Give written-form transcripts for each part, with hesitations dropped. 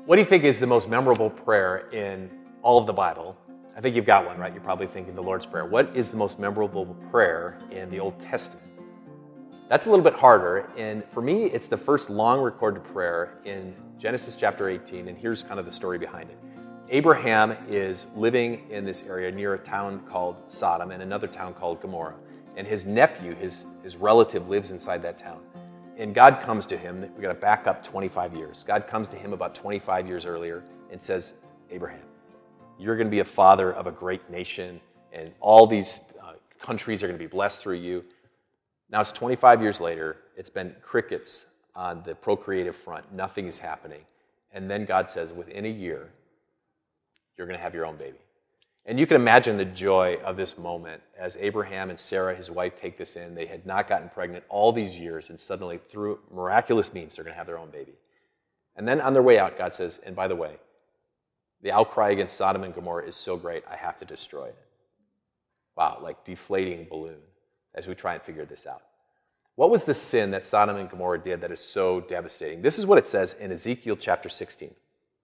What do you think is the most memorable prayer in all of the Bible? I think you've got one, right? You're probably thinking the Lord's Prayer. What is the most memorable prayer in the Old Testament? That's a little bit harder, and for me, it's the first long recorded prayer in Genesis chapter 18, and here's kind of the story behind it. Abraham is living in this area near a town called Sodom and another town called Gomorrah, and his nephew, his relative, lives inside that town. And God comes to him, we've got to back up 25 years. God comes to him about 25 years earlier and says, Abraham, you're going to be a father of a great nation, and all these countries are going to be blessed through you. Now it's 25 years later, it's been crickets on the procreative front, nothing is happening. And then God says, within a year, you're going to have your own baby. And you can imagine the joy of this moment as Abraham and Sarah, his wife, take this in. They had not gotten pregnant all these years, and suddenly, through miraculous means, they're going to have their own baby. And then on their way out, God says, and by the way, the outcry against Sodom and Gomorrah is so great, I have to destroy it. Wow, like deflating balloon as we try and figure this out. What was the sin that Sodom and Gomorrah did that is so devastating? This is what it says in Ezekiel chapter 16.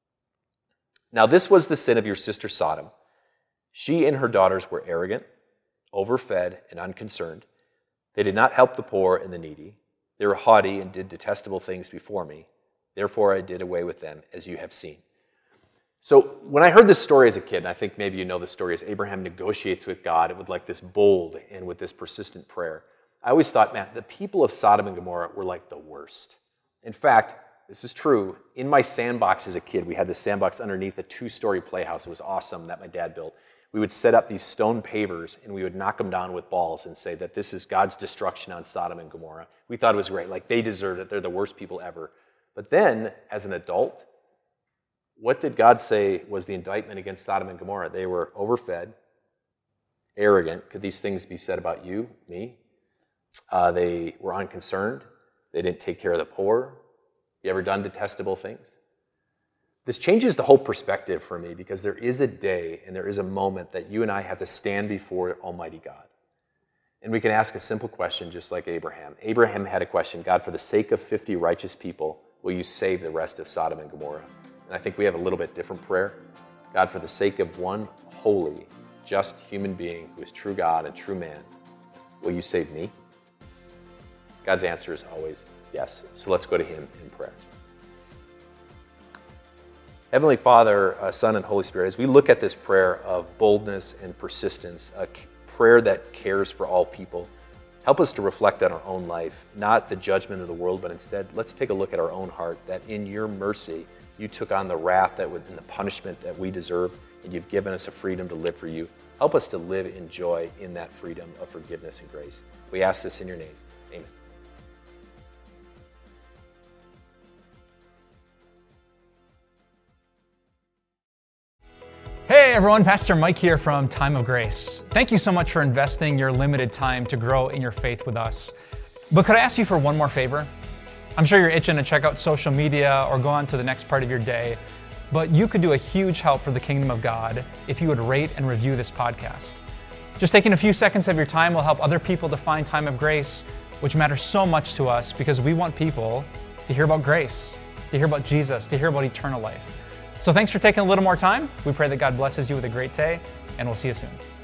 Now this was the sin of your sister Sodom. She and her daughters were arrogant, overfed, and unconcerned. They did not help the poor and the needy. They were haughty and did detestable things before me. Therefore I did away with them, as you have seen. So when I heard this story as a kid, and I think maybe you know the story, as Abraham negotiates with God with like this bold and with this persistent prayer, I always thought, man, the people of Sodom and Gomorrah were like the worst. In fact, this is true. In my sandbox as a kid, we had this sandbox underneath a 2-story playhouse. It was awesome that my dad built. We would set up these stone pavers and we would knock them down with balls and say that this is God's destruction on Sodom and Gomorrah. We thought it was great. Like they deserve it. They're the worst people ever. But then, as an adult, what did God say was the indictment against Sodom and Gomorrah? They were overfed, arrogant. Could these things be said about you, me? They were unconcerned. They didn't take care of the poor. You ever done detestable things? This changes the whole perspective for me because there is a day and there is a moment that you and I have to stand before Almighty God. And we can ask a simple question just like Abraham. Abraham had a question, God, for the sake of 50 righteous people, will you save the rest of Sodom and Gomorrah? And I think we have a little bit different prayer. God, for the sake of one holy, just human being who is true God and true man, will you save me? God's answer is always yes. So let's go to him in prayer. Heavenly Father, Son, and Holy Spirit, as we look at this prayer of boldness and persistence, a prayer that cares for all people, help us to reflect on our own life, not the judgment of the world, but instead, let's take a look at our own heart, that in your mercy, you took on the wrath and the punishment that we deserve, and you've given us a freedom to live for you. Help us to live in joy in that freedom of forgiveness and grace. We ask this in your name. Amen. Hey everyone, Pastor Mike here from Time of Grace. Thank you so much for investing your limited time to grow in your faith with us. But could I ask you for one more favor? I'm sure you're itching to check out social media or go on to the next part of your day, but you could do a huge help for the kingdom of God if you would rate and review this podcast. Just taking a few seconds of your time will help other people to find Time of Grace, which matters so much to us because we want people to hear about grace, to hear about Jesus, to hear about eternal life. So thanks for taking a little more time. We pray that God blesses you with a great day, and we'll see you soon.